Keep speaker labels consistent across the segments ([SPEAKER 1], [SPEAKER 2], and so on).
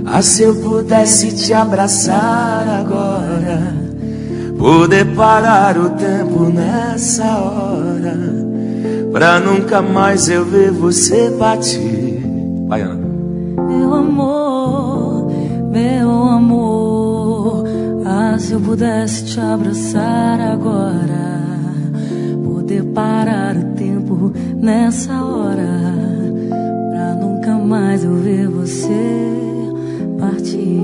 [SPEAKER 1] Ah, se eu pudesse te abraçar agora, poder parar o tempo nessa hora, pra nunca mais eu ver você partir. Vai, Ana.
[SPEAKER 2] Meu amor, ah, se eu pudesse te abraçar agora, poder parar o tempo nessa hora, pra nunca mais eu ver você partir.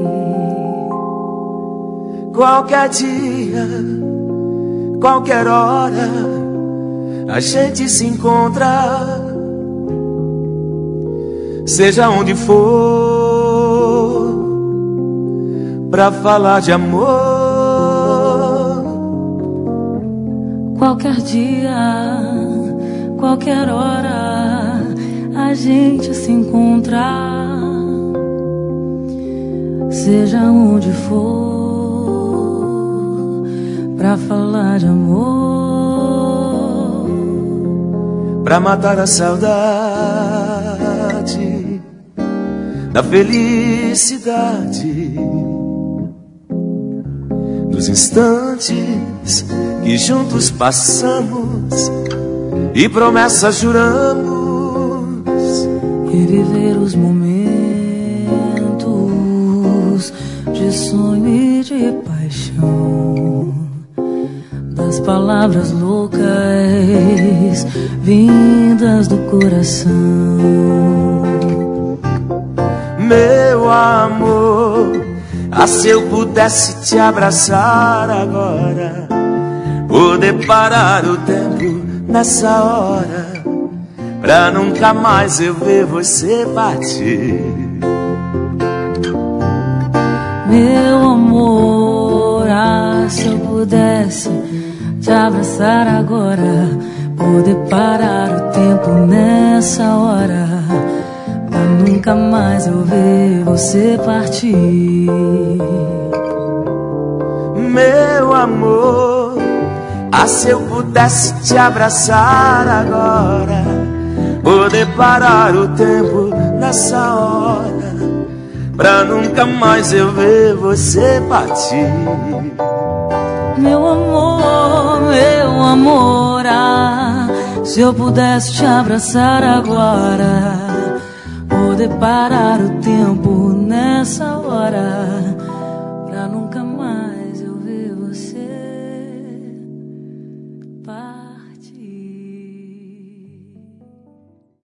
[SPEAKER 1] Qualquer dia, qualquer hora, a gente se encontra, seja onde for, pra falar de amor.
[SPEAKER 2] Qualquer dia, qualquer hora, a gente se encontra, seja onde for, pra falar de amor,
[SPEAKER 1] pra matar a saudade da felicidade, dos instantes que juntos passamos e promessas juramos,
[SPEAKER 2] e viver os momentos de sonho e de paixão, das palavras loucas vindas do coração.
[SPEAKER 1] Meu amor, ah, se eu pudesse te abraçar agora, poder parar o tempo nessa hora, pra nunca mais eu ver você partir.
[SPEAKER 2] Meu amor, ah, se eu pudesse te abraçar agora, poder parar o tempo nessa hora, pra nunca mais eu ver você partir.
[SPEAKER 1] Meu amor, ah, se eu pudesse te abraçar agora, poder parar o tempo nessa hora, pra nunca mais eu ver você partir.
[SPEAKER 2] Meu amor, ah, se eu pudesse te abraçar agora, poder parar o tempo nessa hora,